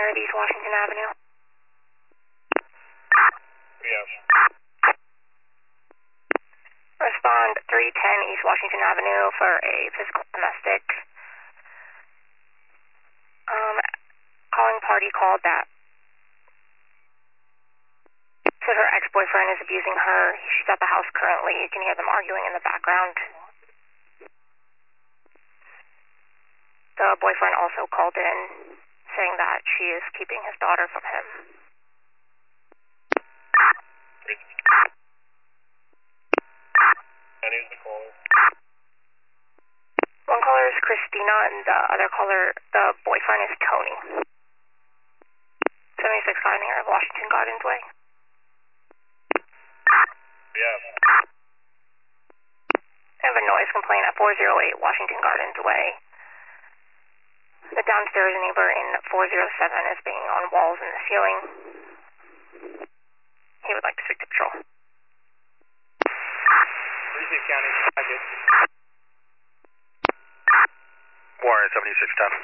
of East Washington Avenue. Yes. Respond 310 East Washington Avenue for a physical domestic. Calling party called that said her ex-boyfriend is abusing her. She's at the house currently. You can hear them arguing in the background. The boyfriend also called in saying that she is keeping his daughter from him. And who's the caller? One caller is Christina and the other caller, the boyfriend is Tony. 76 Gardner of Washington Gardens Way. Yes. I have a noise complaint at 408 Washington Gardens Way. The downstairs neighbor in 407 is banging on walls in the ceiling. He would like to speak to patrol. Receive County packet. Warren 7610.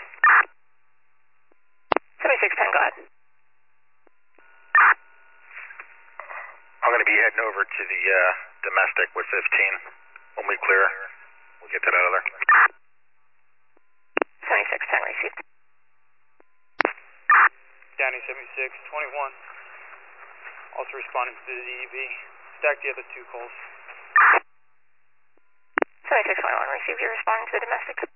7610, go ahead. I'm going to be heading over to the domestic with 15. When we clear, we'll get that out of there. 7610 received. County 7621. Also responding to the DEB. Stack the other two calls. 7621 received. You're responding to the domestic.